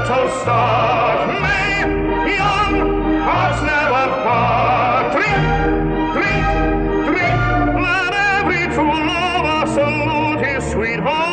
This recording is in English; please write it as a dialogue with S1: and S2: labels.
S1: So start, May, young hearts never part. Drink, drink, drink, let every true lover salute his sweetheart.